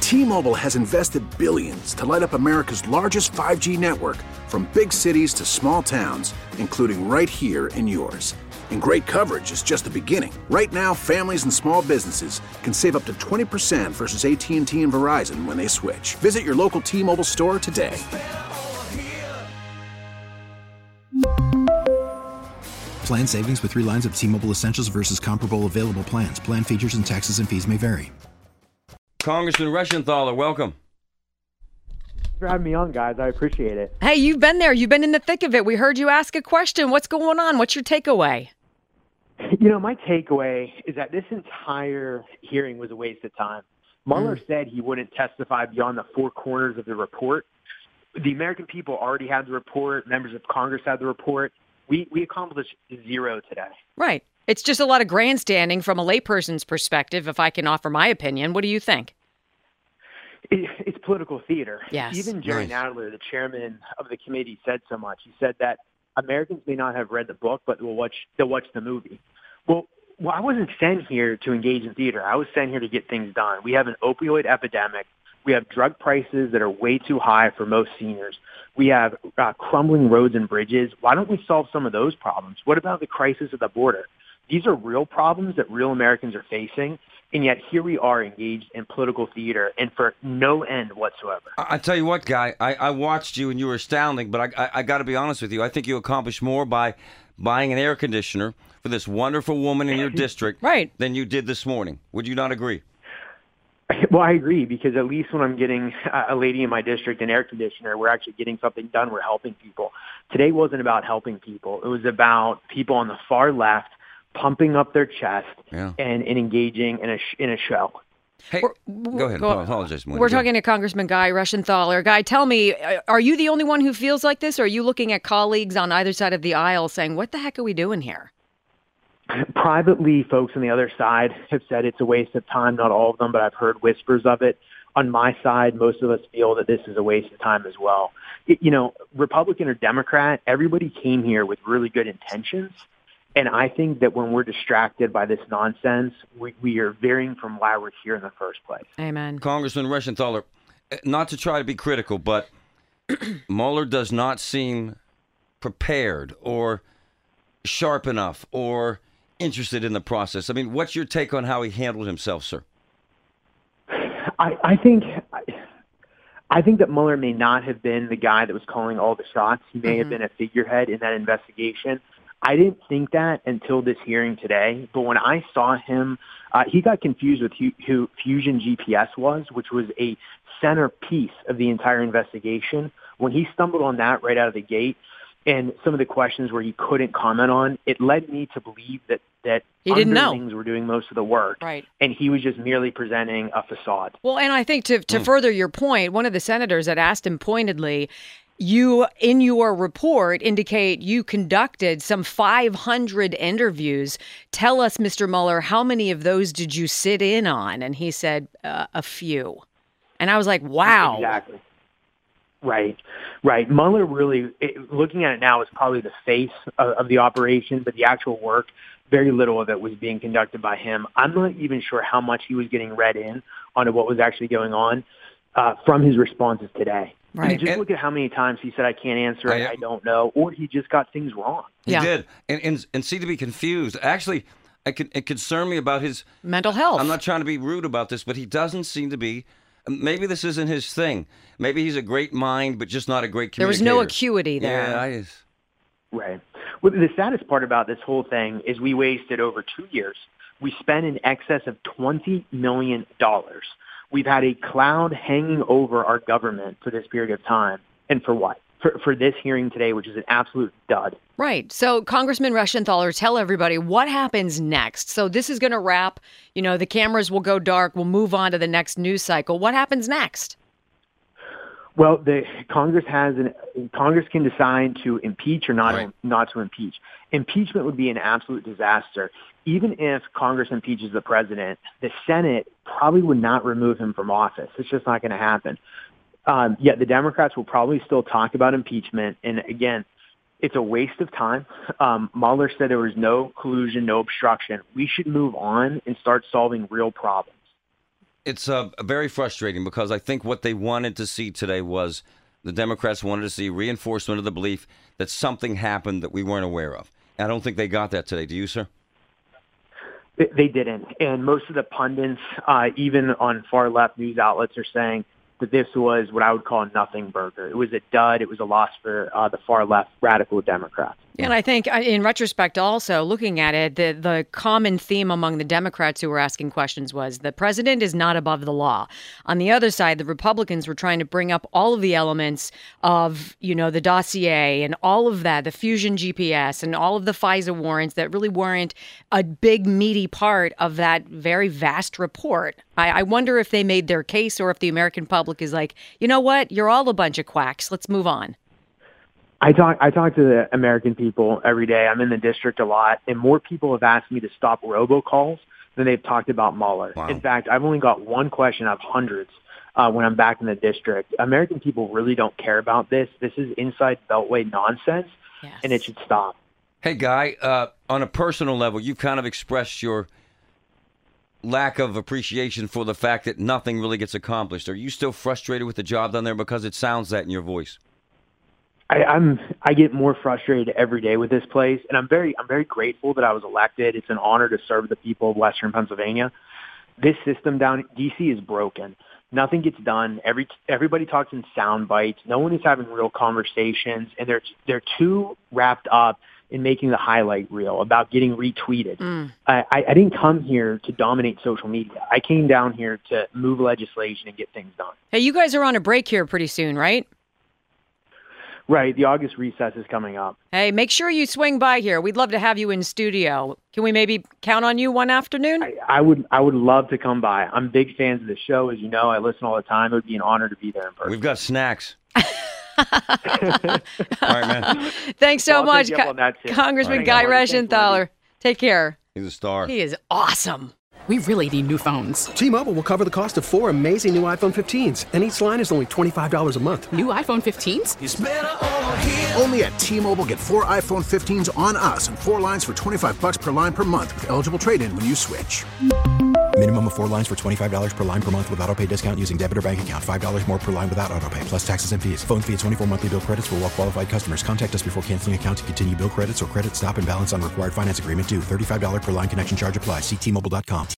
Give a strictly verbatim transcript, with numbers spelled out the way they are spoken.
T-Mobile has invested billions to light up America's largest five G network, from big cities to small towns, including right here in yours. And great coverage is just the beginning. Right now, families and small businesses can save up to twenty percent versus A T and T and Verizon when they switch. Visit your local T-Mobile store today. Plan savings with three lines of T-Mobile Essentials versus comparable available plans. Plan features and taxes and fees may vary. Congressman Reschenthaler, welcome. Thanks for having me on, guys. I appreciate it. Hey, you've been there. You've been in the thick of it. We heard you ask a question. What's going on? What's your takeaway? You know, my takeaway is that this entire hearing was a waste of time. Mueller mm. said he wouldn't testify beyond the four corners of the report. The American people already had the report. Members of Congress had the report. We we accomplished zero today. Right. It's just a lot of grandstanding from a layperson's perspective, if I can offer my opinion. What do you think? It, it's political theater. Yes. Even Jerry nice. Nadler, the chairman of the committee, said so much. He said that Americans may not have read the book, but they'll watch, they'll watch the movie. Well, well, I wasn't sent here to engage in theater. I was sent here to get things done. We have an opioid epidemic. We have drug prices that are way too high for most seniors. We have uh, crumbling roads and bridges. Why don't we solve some of those problems? What about the crisis at the border? These are real problems that real Americans are facing, and yet here we are engaged in political theater and for no end whatsoever. I, I tell you what, Guy, I, I watched you and you were astounding, but I, I, I got to be honest with you. I think you accomplished more by buying an air conditioner for this wonderful woman in your district right. than you did this morning. Would you not agree? Well, I agree, because at least when I'm getting a lady in my district an air conditioner, we're actually getting something done. We're helping people. Today wasn't about helping people. It was about people on the far left pumping up their chest yeah. and, and engaging in a sh- in a show. Hey, we're, go ahead. Go, apologize. We're talking to Congressman Guy Reschenthaler. Guy, tell me, are you the only one who feels like this, or are you looking at colleagues on either side of the aisle saying, what the heck are we doing here? Privately, folks on the other side have said it's a waste of time. Not all of them, but I've heard whispers of it. On my side, most of us feel that this is a waste of time as well. It, you know, Republican or Democrat, everybody came here with really good intentions. And I think that when we're distracted by this nonsense, we, we are veering from why we're here in the first place. Amen. Congressman Reschenthaler, not to try to be critical, but Mueller does not seem prepared or sharp enough or interested in the process. I mean, what's your take on how he handled himself, sir? I, I think I think that Mueller may not have been the guy that was calling all the shots. He may mm-hmm. have been a figurehead in that investigation. I didn't think that until this hearing today. But when I saw him, uh, he got confused with who, who Fusion G P S was, which was a centerpiece of the entire investigation. When he stumbled on that right out of the gate, and some of the questions where he couldn't comment on, it led me to believe that that he didn't know things were doing most of the work, right? And he was just merely presenting a facade. Well, and I think to to mm. further your point, one of the senators had asked him pointedly, you in your report indicate you conducted some five hundred interviews. Tell us, Mister Mueller, how many of those did you sit in on? And he said uh, a few. And I was like, wow. Exactly. Right, right. Mueller really, it, looking at it now, is probably the face of, of the operation, but the actual work, very little of it was being conducted by him. I'm not even sure how much he was getting read in on what was actually going on uh, from his responses today. Right. I mean, just and, look at how many times he said, I can't answer it, I, I don't know, or he just got things wrong. He yeah. did, and, and and seemed to be confused. Actually, it, could, it concerned me about his mental health. I'm not trying to be rude about this, but he doesn't seem to be. Maybe this isn't his thing. Maybe he's a great mind, but just not a great communicator. There was no acuity there. Yeah, I just... Right. Well, the saddest part about this whole thing is we wasted over two years. We spent in excess of twenty million dollars. We've had a cloud hanging over our government for this period of time. And for what? For, for this hearing today, which is an absolute dud. Right. So, Congressman Reschenthaler, tell everybody what happens next. So this is going to wrap. You know, the cameras will go dark. We'll move on to the next news cycle. What happens next? Well, the Congress has an Congress can decide to impeach or not right. not to impeach. Impeachment would be an absolute disaster. Even if Congress impeaches the president, the Senate probably would not remove him from office. It's just not going to happen. Um, yet the Democrats will probably still talk about impeachment. And again, it's a waste of time. Um, Mueller said there was no collusion, no obstruction. We should move on and start solving real problems. It's uh, very frustrating because I think what they wanted to see today was the Democrats wanted to see reinforcement of the belief that something happened that we weren't aware of. I don't think they got that today. Do you, sir? They didn't. And most of the pundits, uh, even on far left news outlets, are saying that this was what I would call a nothing burger. It was a dud. It was a loss for uh, the far left radical Democrats. And I think in retrospect also, looking at it, the, the common theme among the Democrats who were asking questions was the president is not above the law. On the other side, the Republicans were trying to bring up all of the elements of, you know, the dossier and all of that, the Fusion G P S and all of the FISA warrants that really weren't a big, meaty part of that very vast report. I, I wonder if they made their case or if the American public is like, you know what, you're all a bunch of quacks. Let's move on. I talk I talk to the American people every day. I'm in the district a lot, and more people have asked me to stop robocalls than they've talked about Mueller. Wow. In fact, I've only got one question out of hundreds uh, when I'm back in the district. American people really don't care about this. This is inside Beltway nonsense, Yes. and it should stop. Hey, Guy, uh, on a personal level, you've kind of expressed your lack of appreciation for the fact that nothing really gets accomplished. Are you still frustrated with the job done there? Because it sounds that in your voice. I, I'm I get more frustrated every day with this place, and I'm very I'm very grateful that I was elected. It's an honor to serve the people of Western Pennsylvania. This system down in D C is broken. Nothing gets done. Every everybody talks in sound bites. No one is having real conversations, and they're they're too wrapped up in making the highlight reel about getting retweeted. Mm. I, I didn't come here to dominate social media. I came down here to move legislation and get things done. Hey, you guys are on a break here pretty soon, right? Right. The August recess is coming up. Hey, make sure you swing by here. We'd love to have you in studio. Can we maybe count on you one afternoon? I, I would I would love to come by. I'm big fans of the show. As you know, I listen all the time. It would be an honor to be there in person. We've got snacks. All right, man. Thanks so well, much, Co- Congressman right. Guy Reschenthaler. Take care. He's a star. He is awesome. We really need new phones. T-Mobile will cover the cost of four amazing new iPhone fifteens, and each line is only twenty-five dollars a month. New iPhone fifteens? It's better over here. Only at T-Mobile, get four iPhone fifteens on us and four lines for twenty-five bucks per line per month with eligible trade-in when you switch. Minimum of four lines for twenty-five dollars per line per month with autopay discount using debit or bank account. five dollars more per line without autopay, plus taxes and fees. Phone fee at twenty-four monthly bill credits for well-qualified customers. Contact us before canceling account to continue bill credits or credit stop and balance on required finance agreement due. thirty-five dollars per line connection charge applies. See T Mobile dot com.